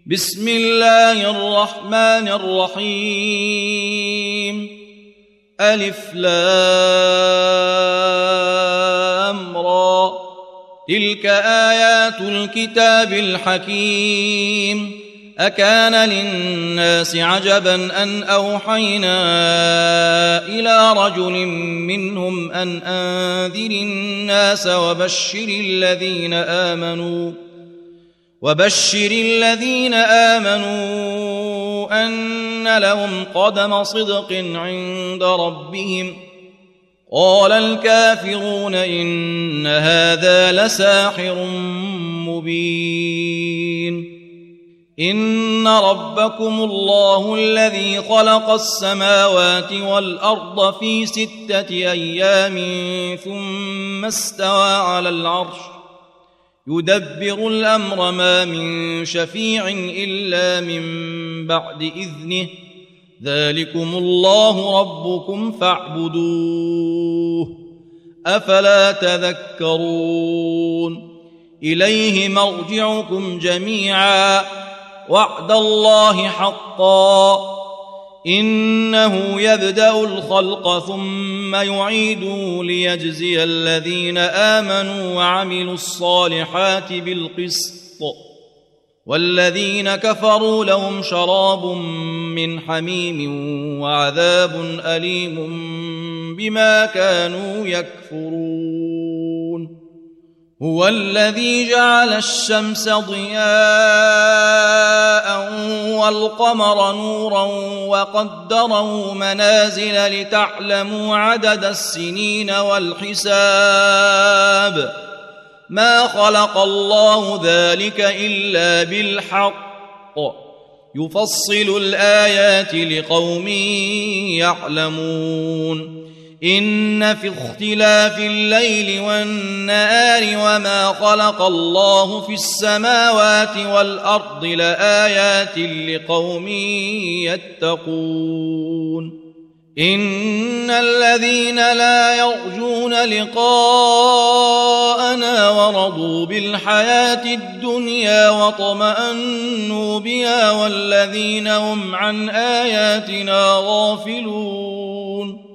بسم الله الرحمن الرحيم ألف لام را تلك آيات الكتاب الحكيم أكان للناس عجبا أن أوحينا إلى رجل منهم أن أنذر الناس وبشر الذين آمنوا أن لهم قدم صدق عند ربهم قال الكافرون إن هذا لساحر مبين إن ربكم الله الذي خلق السماوات والأرض في 6 أيام ثم استوى على العرش يدبر الأمر ما من شفيع إلا من بعد إذنه ذلكم الله ربكم فاعبدوه أفلا تذكرون إليه مرجعكم جميعا وعد الله حقا إنه يبدأ الخلق ثم يعيده ليجزي الذين آمنوا وعملوا الصالحات بالقسط والذين كفروا لهم شراب من حميم وعذاب أليم بما كانوا يكفرون هو الذي جعل الشمس ضياء والقمر نورا وقدره منازل لتعلموا عدد السنين والحساب ما خلق الله ذلك إلا بالحق يفصل الآيات لقوم يعلمون إن في اختلاف الليل والنهار وما خلق الله في السماوات والأرض لآيات لقوم يتقون إن الذين لا يرجون لقاءنا ورضوا بالحياة الدنيا واطمأنوا بها والذين هم عن آياتنا غافلون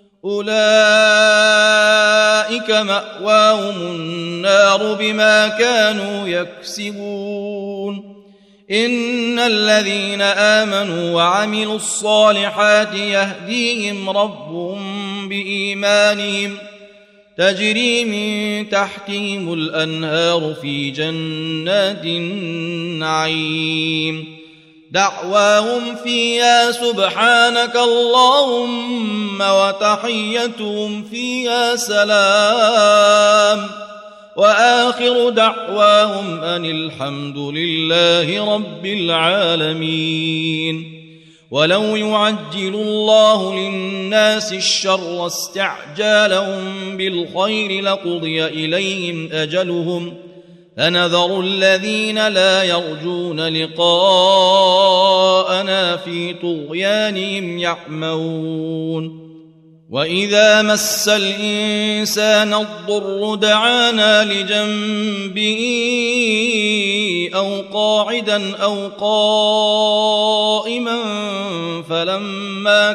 أولئك مأواهم النار بما كانوا يكسبون إن الذين آمنوا وعملوا الصالحات يهديهم ربهم بإيمانهم تجري من تحتهم الأنهار في جنات النعيم دعواهم فيها سبحانك اللهم وتحيتهم فيها سلام وآخر دعواهم أن الحمد لله رب العالمين ولو يعجل الله للناس الشر استعجالهم بالخير لقضي إليهم أجلهم فنذر الذين لا يرجون لقاءنا في طغيانهم يعمهون وإذا مس الإنسان الضر دعانا لجنبه أو قاعدا أو قائما فلما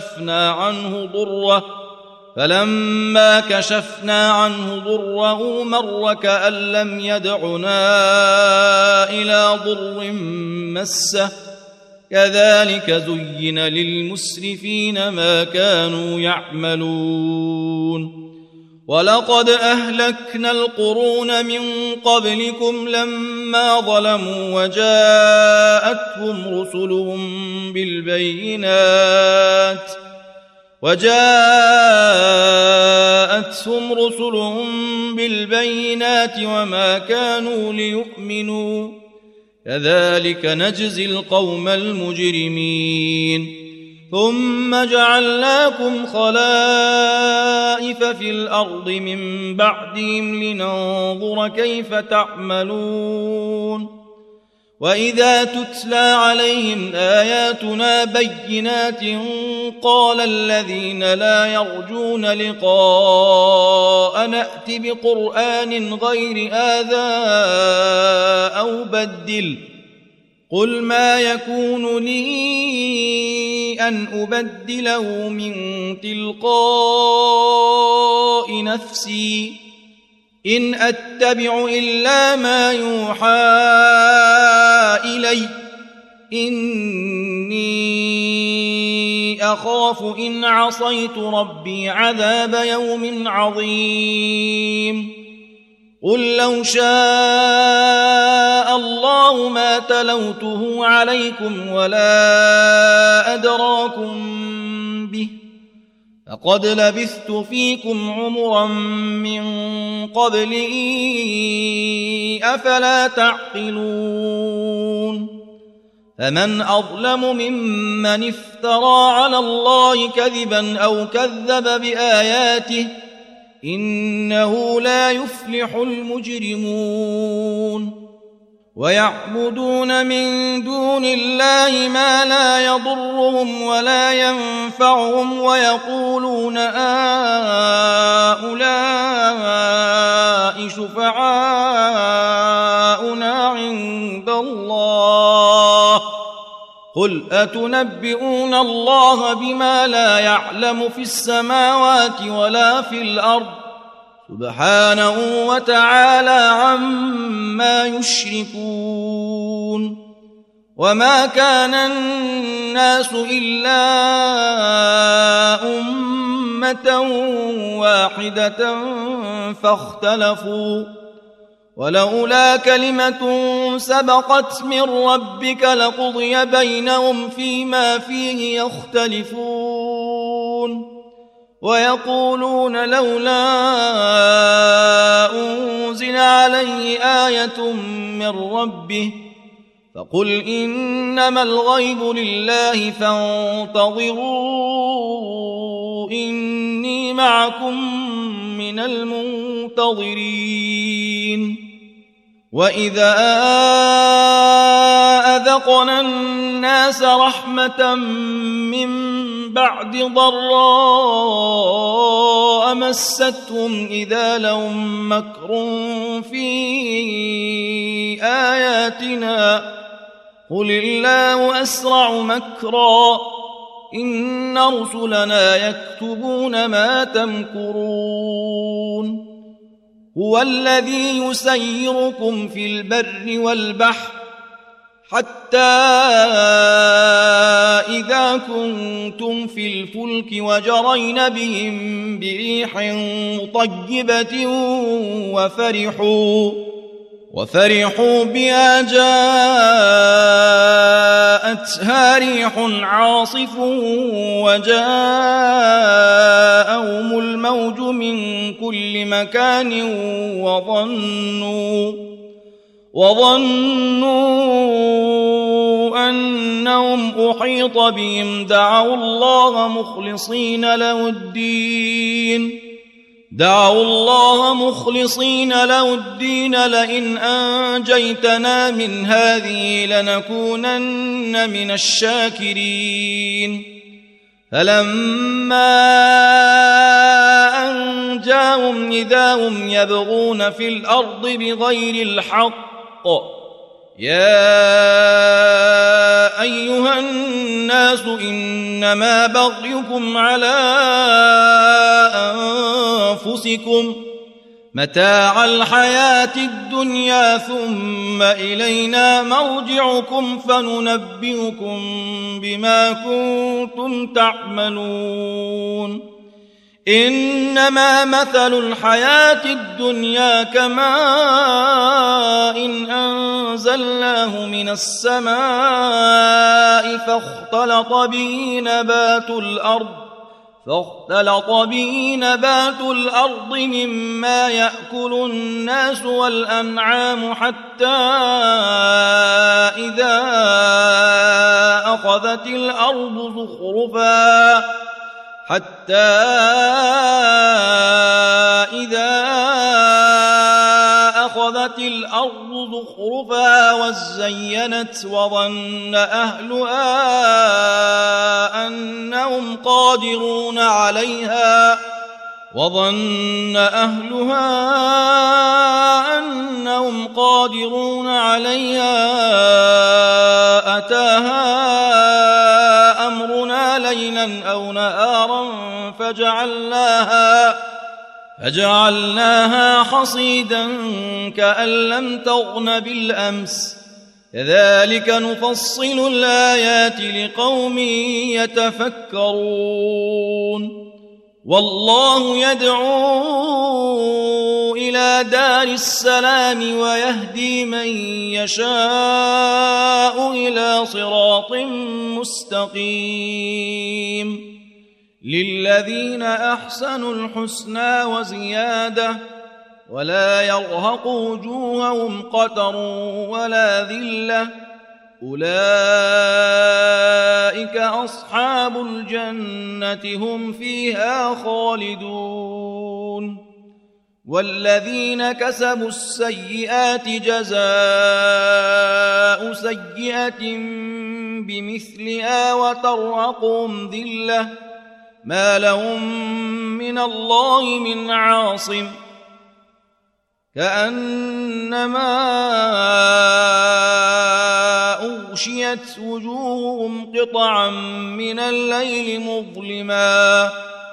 كشفنا عنه ضره مر كأن لم يدعنا إلى ضر مسه كذلك زين للمسرفين ما كانوا يعملون ولقد أهلكنا القرون من قبلكم لما ظلموا وجاءتهم رسلهم بالبينات وما كانوا ليؤمنوا كذلك نجزي القوم المجرمين ثم جعلناكم خلائف في الأرض من بعدهم لننظر كيف تعملون وإذا تتلى عليهم آياتنا بينات قال الذين لا يرجون لقاءنا ائت بقرآن غير هذا أو بدل قل ما يكون لي أن أبدله من تلقاء نفسي إن أتبع إلا ما يوحى إلي إني أخاف إن عصيت ربي عذاب يوم عظيم قل لو شاء الله ما تلوته عليكم ولا أدراكم به فقد لبثت فيكم عمرا من قبله أفلا تعقلون فمن أظلم ممن افترى على الله كذبا أو كذب بآياته إنه لا يفلح المجرمون ويعبدون من دون الله ما لا يضرهم ولا ينفعهم ويقولون هؤلاء شفعاؤنا عند الله قل أتنبئون الله بما لا يعلم في السماوات ولا في الأرض سبحانه وتعالى عما يشركون وما كان الناس إلا أمة واحدة فاختلفوا ولولا كلمة سبقت من ربك لقضي بينهم فيما فيه يختلفون ويقولون لولا أنزل عليه آية من ربه فقل إنما الغيب لله فانتظروا إني معكم من المنتظرين وإذا أذقنا الناس رحمة من بعد ضراء مستهم إذا لهم مكر في آياتنا قل الله أسرع مكرا إن رسلنا يكتبون ما تمكرون هو الذي يسيركم في البر والبحر حتى إذا كنتم في الفلك وجرين بهم بريح طيبة وفرحوا بها جاءتها ريح عاصف وجاءهم الموج من كل مكان وظنوا أنهم أحيط بهم دعوا الله مخلصين له الدين لئن أنجيتنا من هذه لنكونن من الشاكرين فلما أنجاهم إذا هم يبغون في الأرض بغير الحق يا أيها الناس إنما بغيكم على أنفسكم متاع الحياة الدنيا ثم إلينا مرجعكم فننبئكم بما كنتم تعملون إنما مثل الحياة الدنيا كماء إن أنزلناه من السماء فاختلط به نبات الأرض مما يأكل الناس والأنعام حتى إذا أخذت الأرض زخرفها وزينت وظن أهلها أنهم قادرون عليها وظن أهلها أنهم قادرون عليها أتاها أمرنا ليلا أو نهارا فجعلناها حصيدا كأن لم تغن بالأمس كذلك نفصل الآيات لقوم يتفكرون والله يدعو إلى دار السلام ويهدي من يشاء إلى صراط مستقيم للذين أحسنوا الحسنى وزيادة ولا يرهق وجوههم قتر ولا ذلة أولئك أصحاب الجنة هم فيها خالدون والذين كسبوا السيئات جزاء سيئة بمثلها وترهقهم ذلة ما لهم من الله من عاصم كأنما أغشيت وجوههم قطعا من الليل مظلما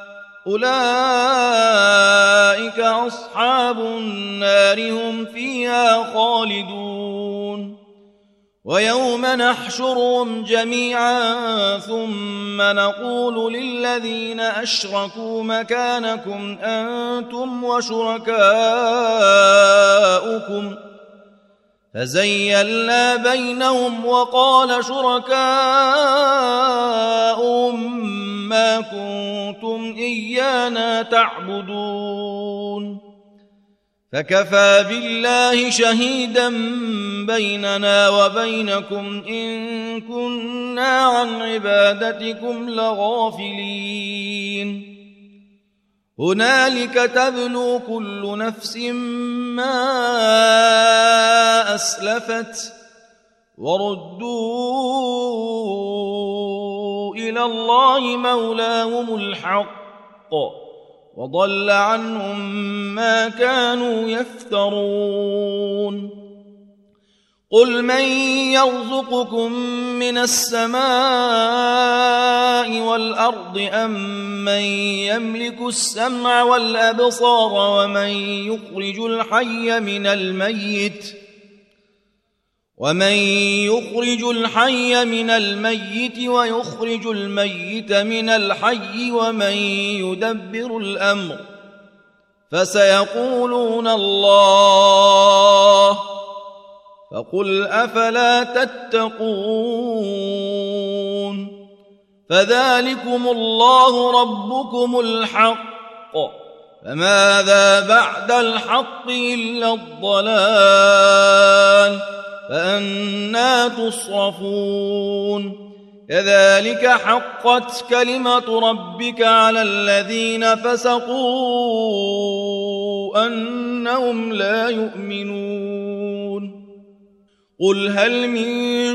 أولئك أصحاب النار هم فيها خالدون ويوم نحشرهم جميعا ثم نقول للذين أشركوا مكانكم أنتم وشركاؤكم فزيلنا بينهم وقال شركاؤهم ما كنتم إيانا تعبدون فكفى بالله شهيدا بيننا وبينكم إن كنا عن عبادتكم لغافلين هنالك تبلو كل نفس ما أسلفت وردوا إلى الله مولاهم الحق وضل عنهم ما كانوا يفترون قل من يرزقكم من السماء والأرض أم من يملك السمع والأبصار ومن يخرج الحي من الميت ويخرج الميت من الحي ومن يدبر الأمر فسيقولون الله فقل أفلا تتقون فذلكم الله ربكم الحق فماذا بعد الحق إلا الضلال فأنى تصرفون كذلك حقت كلمة ربك على الذين فسقوا أنهم لا يؤمنون قل هل من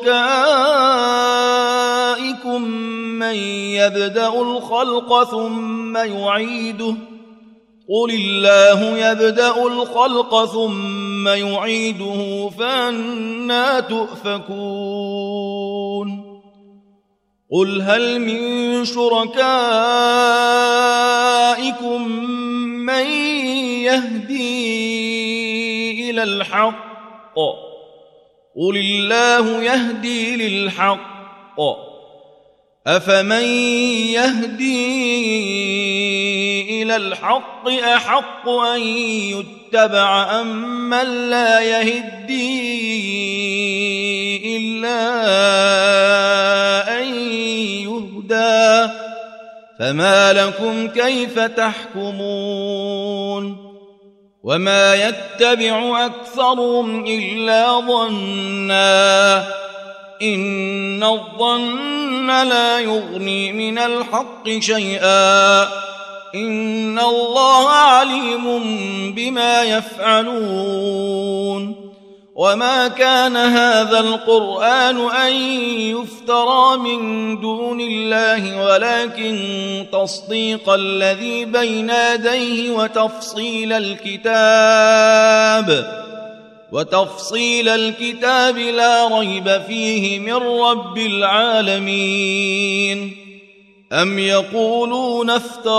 شركائكم من يبدأ الخلق ثم يعيده قل الله يبدأ الخلق ثم يعيده فأنى تؤفكون قل هل من شركائكم من يهدي إلى الحق قل الله يهدي للحق أفمن يهدي إلى الحق أحق أن يتبع أم من لا يهدي إلا أن يهدى فما لكم كيف تحكمون وما يتبع أكثرهم إلا ظنا إن الظن لا يغني من الحق شيئا إن الله عليم بما يفعلون وما كان هذا القرآن أن يفترى من دون الله ولكن تصديق الذي بين يديه وتفصيل الكتاب لا ريب فيه من رب العالمين. أم يقولون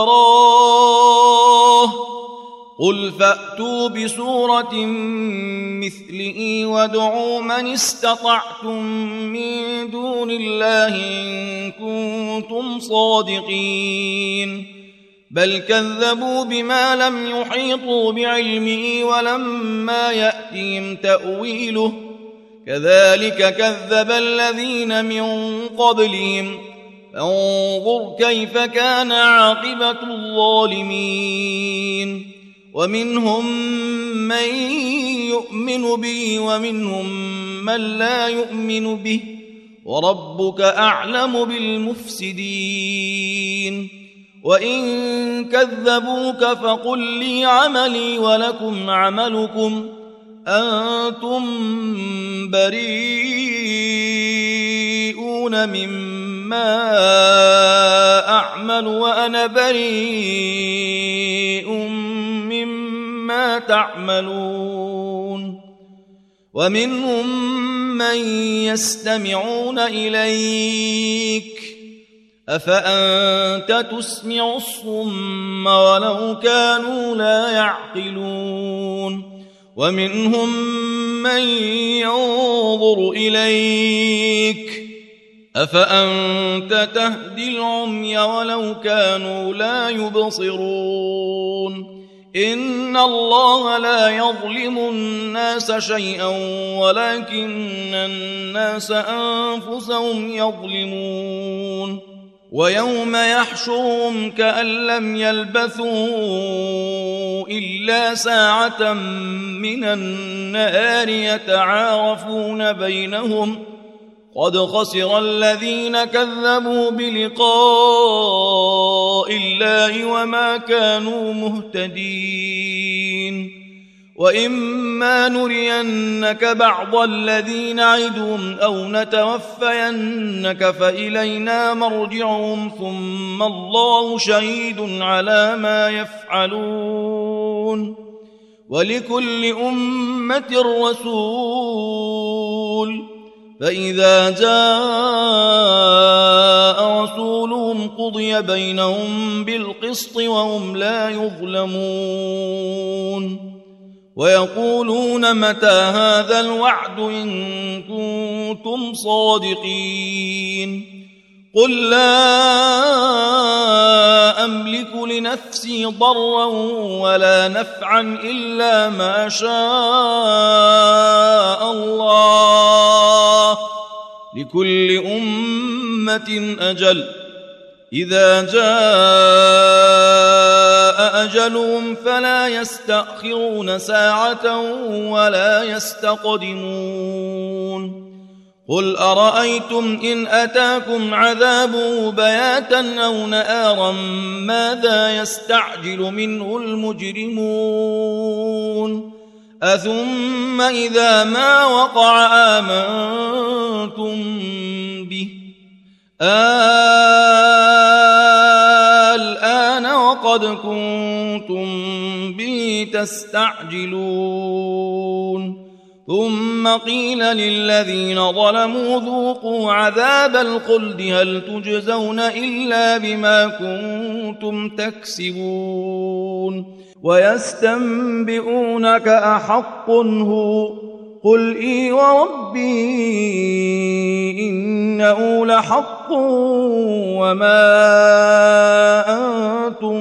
افتراه قل فأتوا بسورة مثله وادعوا من استطعتم من دون الله إن كنتم صادقين بل كذبوا بما لم يحيطوا بعلمه ولما يأتهم تأويله كذلك كذب الذين من قبلهم فانظر كيف كان عاقبة الظالمين. ومنهم من يؤمن به ومنهم من لا يؤمن به وربك أعلم بالمفسدين. وإن كذبوك فقل لي عملي ولكم عملكم أنتم بريئون مما أعمل وأنا بريء مما تعملون. ومنهم من يستمعون إليك أفأنت تسمع الصم ولو كانوا لا يعقلون. ومنهم من ينظر إليك أفأنت تهدي العمي ولو كانوا لا يبصرون. إن الله لا يظلم الناس شيئا ولكن الناس أنفسهم يظلمون. ويوم يحشرهم كأن لم يلبثوا إلا ساعة من النهار يتعارفون بينهم قد خسر الذين كذبوا بلقاء الله وما كانوا مهتدين. وإما نرينك بعض الذي نعدهم أو نتوفينك فإلينا مرجعهم ثم الله شهيد على ما يفعلون. ولكل أمة رسول فإذا جاء رسولهم قضي بينهم بالقسط وهم لا يظلمون. ويقولون متى هذا الوعد إن كنتم صادقين قل لا أملك لنفسي ضرا ولا نفعا إلا ما شاء الله لكل أمة أجل إذا جاء أجلهم فلا يستأخرون ساعة ولا يستقدمون. قل أرأيتم إن أتاكم عذابه بياتا أو نهارا ماذا يستعجل منه المجرمون أثم إذا ما وقع آمنتم به الآن وقد كنتم به تستعجلون. ثم قيل للذين ظلموا ذوقوا عذاب الخلد هل تجزون إلا بما كنتم تكسبون. ويستنبئونك أحق هو قل إي وربي إنه لحق وما أنتم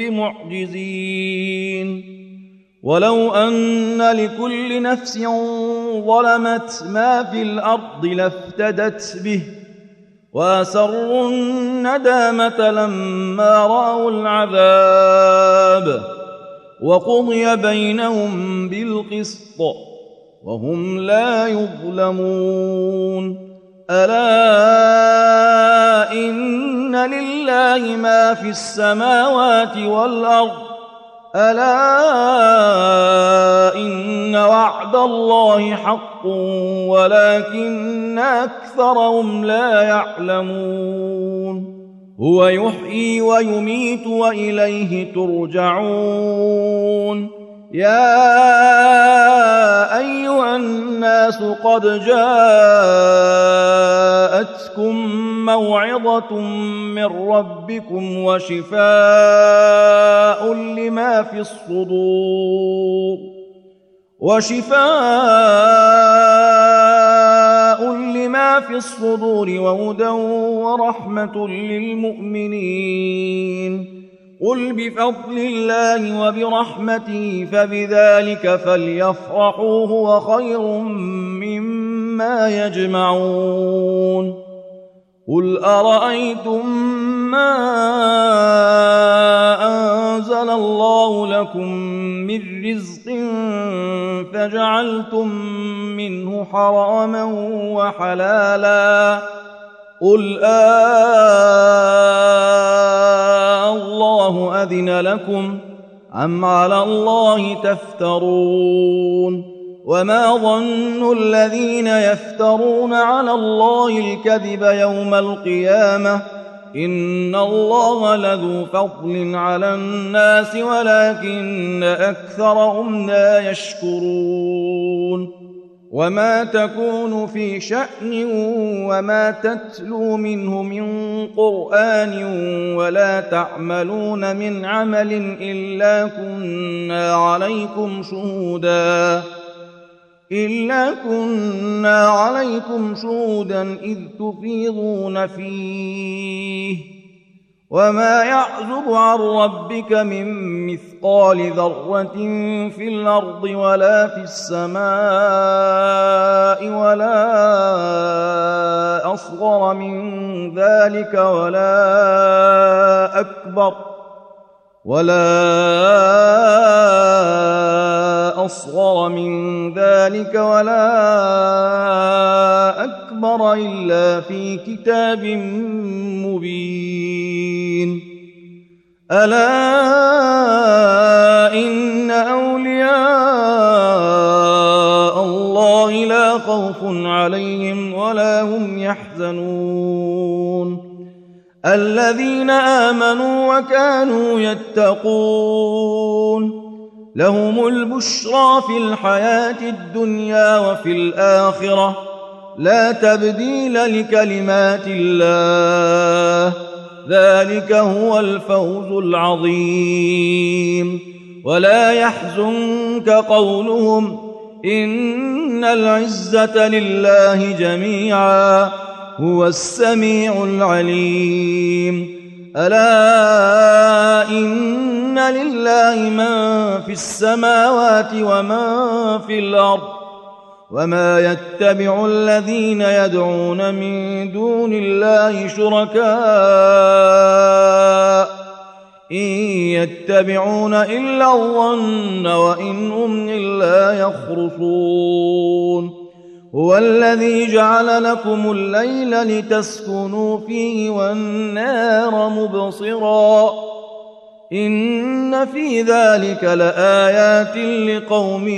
بمعجزين. ولو أن لكل نفس ظلمت ما في الأرض لافتدت به وأسروا الندامة لما رأوا العذاب وقضي بينهم بالقسط وهم لا يظلمون. ألا إن لله ما في السماوات والأرض ألا إن وعد الله حق ولكن أكثرهم لا يعلمون هو يحيي ويميت وإليه ترجعون يا أيها الناس قد جاءتكم موعظة من ربكم وشفاء لما في الصدور وهدى ورحمة للمؤمنين قل بفضل الله وبرحمته فبذلك فليفرحوا هو خير مما يجمعون قل أرأيتم ما أنزل الله لكم من رزق فجعلتم منه حراما وحلالا قل الله أذن لكم أم على الله تفترون وما ظن الذين يفترون على الله الكذب يوم القيامة إن الله لذو فضل على الناس ولكن أكثرهم لا يشكرون وما تكون في شأن وما تتلو منه من قرآن ولا تعملون من عمل إلا كنا عليكم شهودا إذ تفيضون فيه وما يعزب عن ربك من مثقال ذرة في الأرض ولا في السماء ولا أصغر من ذلك ولا أكبر إلا في كتاب مبين ألا إن أولياء الله لا خوف عليهم ولا هم يحزنون الذين آمنوا وكانوا يتقون لهم البشرى في الحياة الدنيا وفي الآخرة لا تبديل لكلمات الله ذلك هو الفوز العظيم ولا يحزنك قولهم إن العزة لله جميعا هو السميع العليم ألا إن لله من في السماوات ومن في الأرض وما يتبع الذين يدعون من دون الله شركاء إن يتبعون إلا الظن وإن هم إلا يخرصون هو الذي جعل لكم الليل لتسكنوا فيه والنهار مبصرا إن في ذلك لآيات لقوم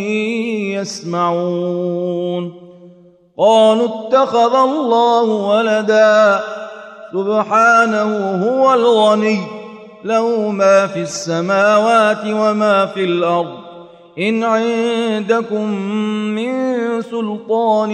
يسمعون قالوا اتخذ الله ولدا سبحانه هو الغني له ما في السماوات وما في الأرض إن عندكم من سلطان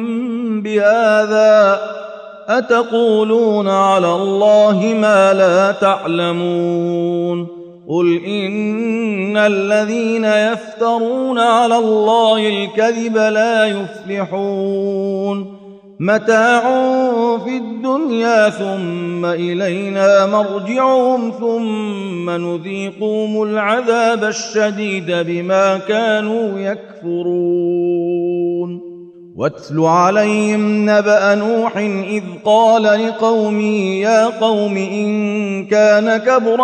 بهذا أتقولون على الله ما لا تعلمون قل إن الذين يفترون على الله الكذب لا يفلحون متاع في الدنيا ثم إلينا مرجعهم ثم نذيقهم العذاب الشديد بما كانوا يكفرون واتل عليهم نبأ نوح إذ قال لقومه يا قوم إن كان كبر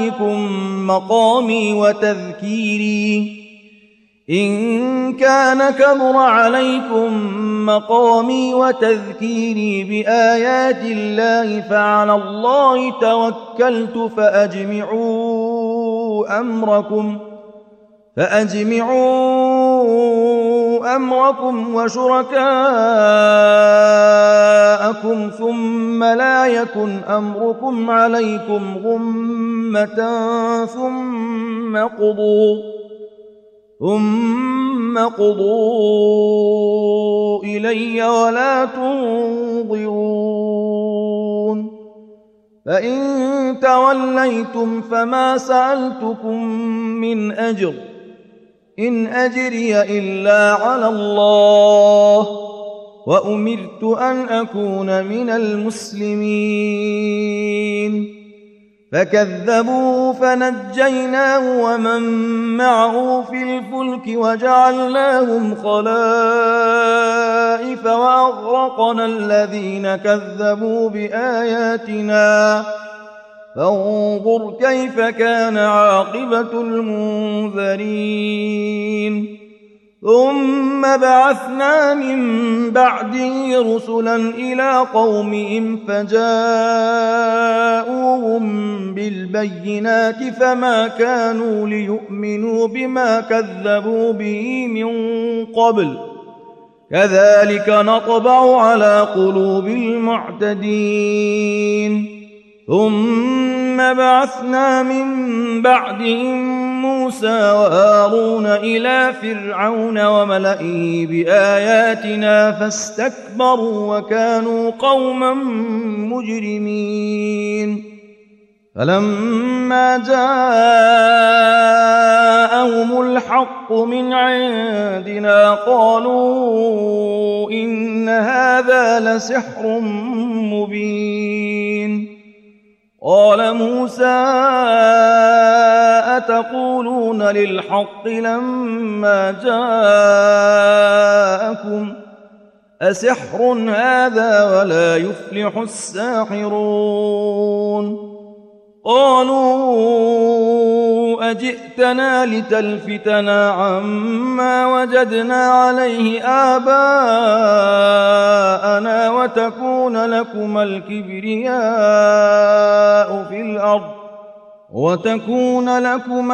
عليكم مقامي وتذكيري بآيات الله فعلى الله توكلت فأجمعوا فأجمعوا أمركم وشركاءكم ثم لا يكن أمركم عليكم غمة ثم قضوا إلي ولا تنظرون فإن توليتم فما سألتكم من أجر إن أجري إلا على الله وأمرت أن أكون من المسلمين فكذبوه فنجيناه ومن معه في الفلك وجعلناهم خلائف وأغرقنا الذين كذبوا بآياتنا فانظر كيف كان عاقبة المنذرين ثم بعثنا من بعده رسلا إلى قومهم فجاءوهم بالبينات فما كانوا ليؤمنوا بما كذبوا به من قبل كذلك نطبع على قلوب المعتدين ثم بعثنا من بعدهم موسى وهارون إلى فرعون وملئه بآياتنا فاستكبروا وكانوا قوما مجرمين فلما جاءهم الحق من عندنا قالوا إن هذا لسحر مبين قال موسى أتقولون للحق لما جاءكم أسحر هذا ولا يفلح الساحرون قالوا أجئتنا لتلفتنا عما وجدنا عليه آباءنا وتكون لكما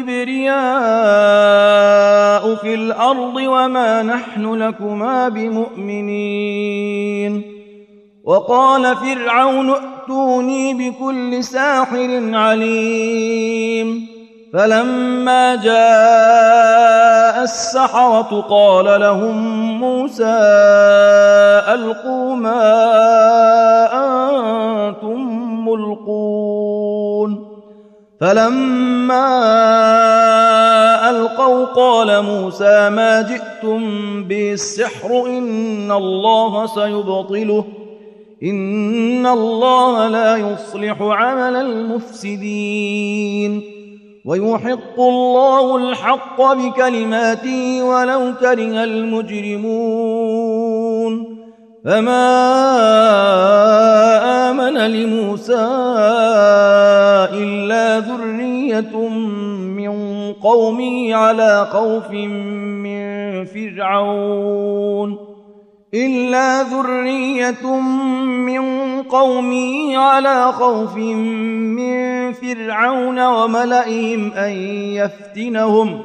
الكبرياء في الأرض وما نحن لكما بمؤمنين وقال فرعون ائتوني بكل ساحر عليم فلما جاء السحرة قال لهم موسى ألقوا ما أنتم ملقون فلما ألقوا قال موسى ما جئتم به السحر إن الله سيبطله إن الله لا يصلح عمل المفسدين ويحق الله الحق بكلماته ولو كره المجرمون فما آمن لموسى إلا ذرية من قومه على خوف من فرعون وملئهم أن يفتنهم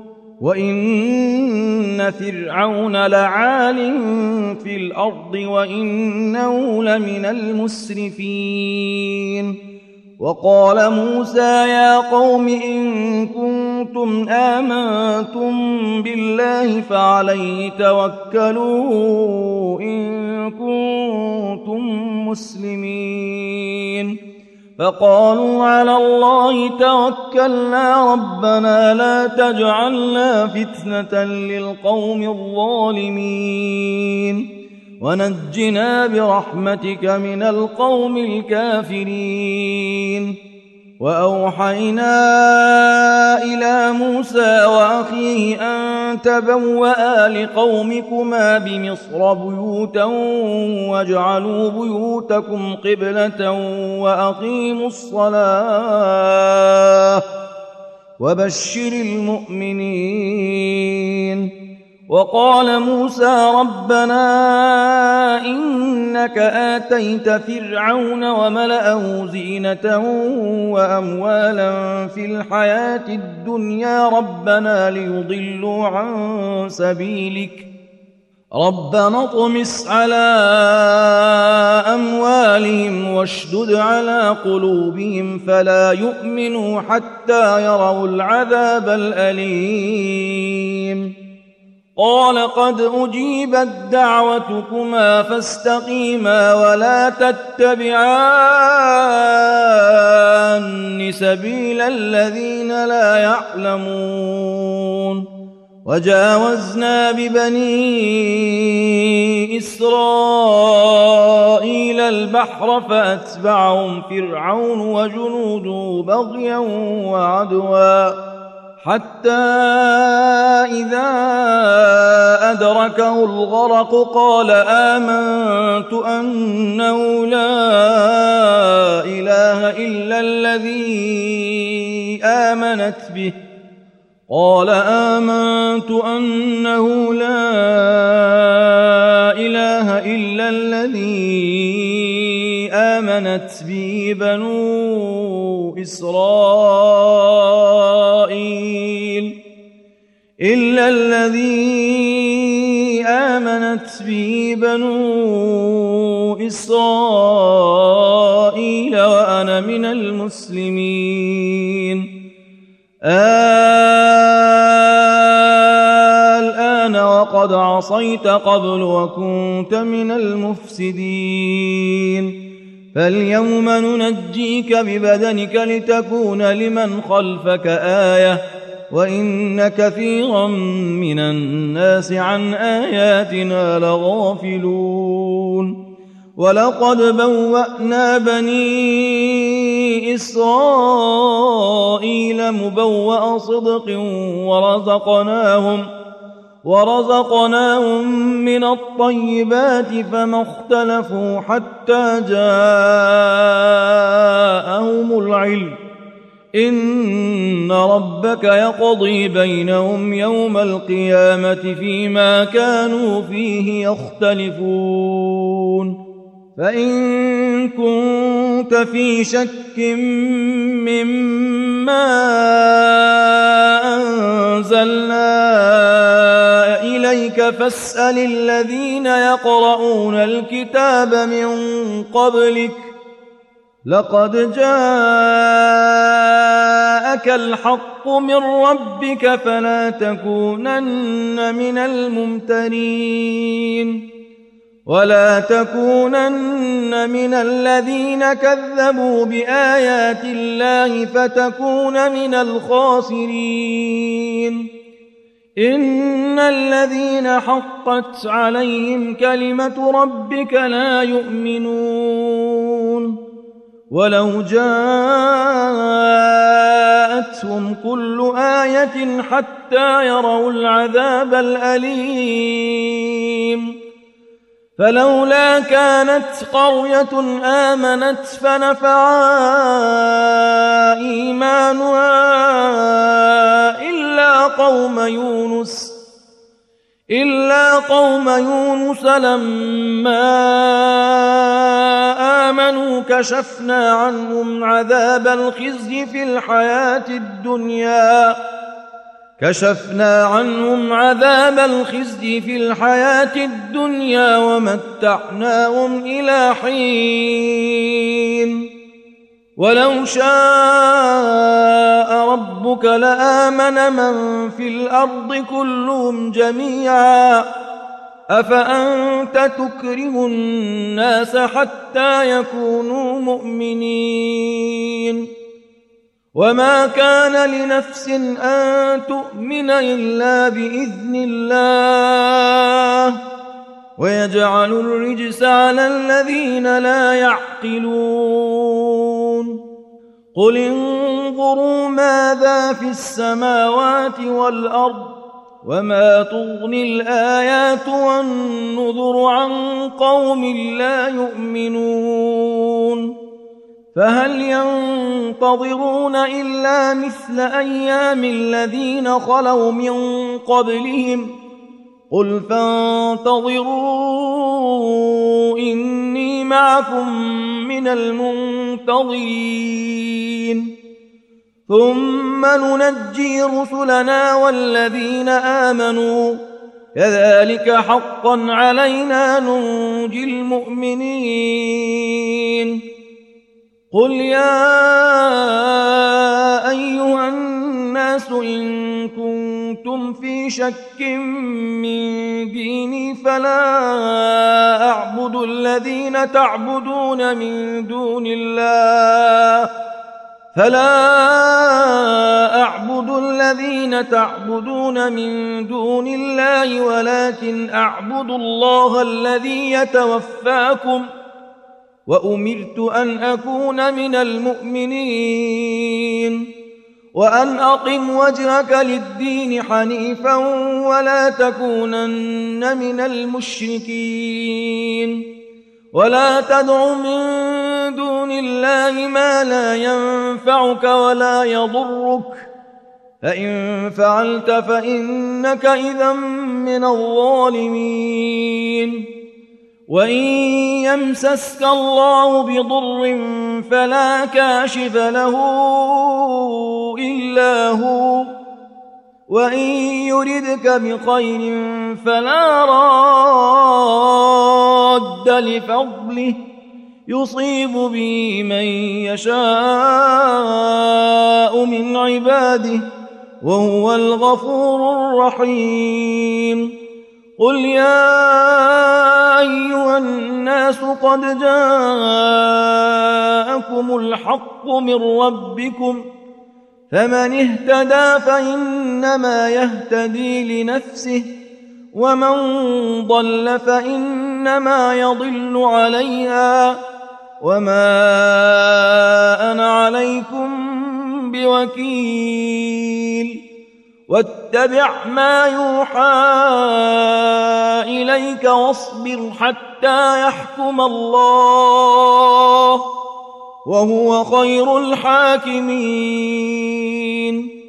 وإن فرعون لعال في الأرض وإنه لمن المسرفين وقال موسى يا قوم إن كنتم آمنتم بالله فعليه توكلوا إن كنتم مسلمين فقالوا على الله توكلنا ربنا لا تجعلنا فتنة للقوم الظالمين ونجنا برحمتك من القوم الكافرين وأوحينا إلى موسى وأخيه أن تبوأ لقومكما بمصر بيوتا واجعلوا بيوتكم قبلة وأقيموا الصلاة وبشر المؤمنين وقال موسى ربنا إنك آتيت فرعون وملأه زينة وأموالا في الحياة الدنيا ربنا ليضلوا عن سبيلك ربنا اطمس على أموالهم واشدد على قلوبهم فلا يؤمنوا حتى يروا العذاب الأليم قال قد أجيبت دعوتكما فاستقيما ولا تتبعان سبيل الذين لا يعلمون وجاوزنا ببني إسرائيل البحر فأتبعهم فرعون وجنوده بغيا وعدوا حتى إذا أدركه الغرق قال آمنت أنه لا إله إلا الذي آمنت به قال آمنت أنه لا إله إلا الذي آمنت به بنو إسرائيل إلا الذي آمنت به بنو إسرائيل وأنا من المسلمين الآن وقد عصيت قبل وكنت من المفسدين فاليوم ننجيك ببدنك لتكون لمن خلفك آية وإن كثيرا من الناس عن آياتنا لغافلون ولقد بوأنا بني إسرائيل مبوأ صدق ورزقناهم من الطيبات فما اختلفوا حتى جاءهم العلم إن ربك يقضي بينهم يوم القيامة فيما كانوا فيه يختلفون فإن كنت في شك مما أنزلنا إليك فاسأل الذين يقرؤون الكتاب من قبلك لقد جاءك الحق من ربك فلا تكونن من الممترين ولا تكونن من الذين كذبوا بآيات الله فتكون من الخاسرين إن الذين حقت عليهم كلمة ربك لا يؤمنون ولو جاءتهم كل آية حتى يروا العذاب الأليم فلولا كانت قرية آمنت فنفعها إيمانها إلا قوم يونس لما آمنوا كشفنا عنهم عذاب الخزي في الحياة الدنيا ومتعناهم إلى حين ولو شاء ربك لآمن من في الأرض كلهم جميعا أفأنت تكره الناس حتى يكونوا مؤمنين وما كان لنفس أن تؤمن إلا بإذن الله ويجعل الرجس على الذين لا يعقلون قل انظروا ماذا في السماوات والأرض وما تغني الآيات والنذر عن قوم لا يؤمنون فهل ينتظرون إلا مثل أيام الذين خلوا من قبلهم قل فانتظروا إني معكم من المنتظرين ثم ننجي رسلنا والذين آمنوا كذلك حقا علينا ننجي المؤمنين قل يا أيها الناس إن كنتم في شك من ديني فلا أعبد الذين تعبدون من دون الله ولكن أعبد الله الذي يتوفاكم وأمرت أن أكون من المؤمنين وأن أقم وجهك للدين حنيفا ولا تكونن من المشركين ولا تدع من دون الله ما لا ينفعك ولا يضرك فإن فعلت فإنك إذا من الظالمين وإن يمسسك الله بضر فلا كاشف له إلا هو وإن يردك بخير فلا راد لفضله يصيب به من يشاء من عباده وهو الغفور الرحيم قل يا أيها الناس قد جاءكم الحق من ربكم فمن اهتدى فإنما يهتدي لنفسه ومن ضل فإنما يضل عليها وما أنا عليكم بوكيل واتبع ما يوحى إليك واصبر حتى يحكم الله وهو خير الحاكمين